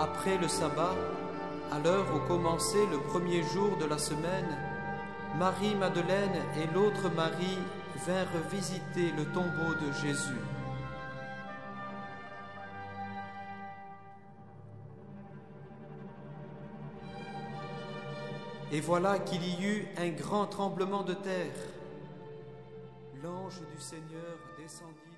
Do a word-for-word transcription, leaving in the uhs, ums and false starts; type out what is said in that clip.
Après le sabbat, à l'heure où commençait le premier jour de la semaine, Marie-Madeleine et l'autre Marie vinrent visiter le tombeau de Jésus. Et voilà qu'il y eut un grand tremblement de terre. L'ange du Seigneur descendit